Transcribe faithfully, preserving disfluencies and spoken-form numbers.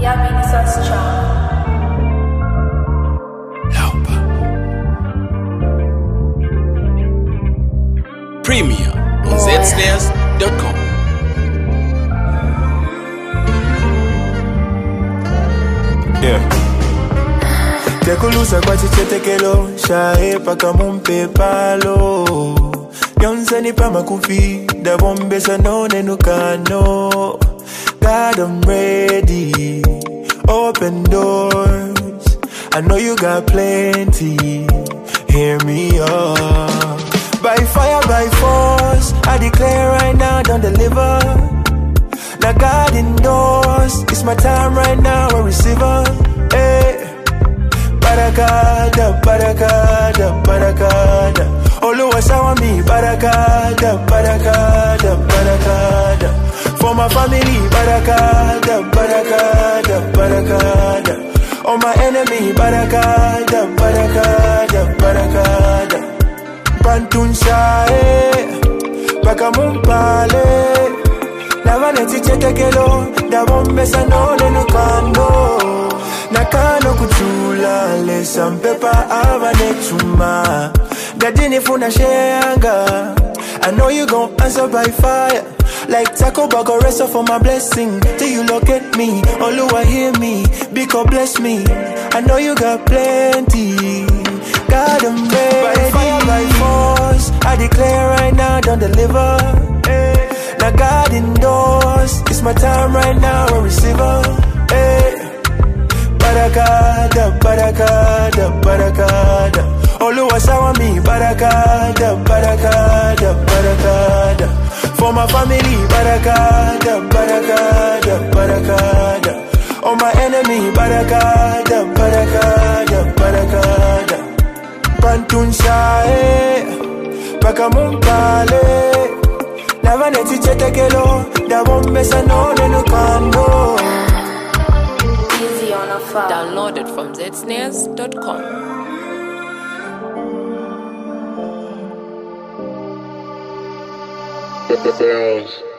Premier on z snares dot com. Yeah. Tekulusa kwa chichetekelo shae paka mumpe palo Yonse ni pa makufi da bombe sa no nenukano. God, I'm ready. Open doors. I know you got plenty. Hear me up. By fire, by force, I declare right now, don't deliver. Now God indoors, it's my time right now, I receive her. Hey. Barakada, barakada, barakada. Oluwa sawa mi, barakada, barakada, barakada. For my family, barakada, barakada, barakada. On my enemy, barakada, barakada, barakada. Pantunshae, baka mumpale. Navane tichetekelo, da bombe sa no nenukano. Nakano kuchula, lesa mpepa avane chuma. Dadini funa sheanga. I know you gon' answer by fire. Like Taco Bag or rest for my blessing. Till you locate me, Oluwa hear me, because bless me. I know you got plenty. God, I'm ready. By fire, by force, I declare right now, don't deliver. Hey. Now God indoors, it's my time right now, I receive her. Hey. Barakada, barakada, barakada. Oluwa sawa mi, barakada, barakada, barakada. For my family, barakada, barakada, barakada. On my enemy, barakada, barakada, barakada. Pantunshae, baka mumpale. Navane tichetekelo, da bombe sa no nenukano. Easy on a file. Download it from z snares dot com. This is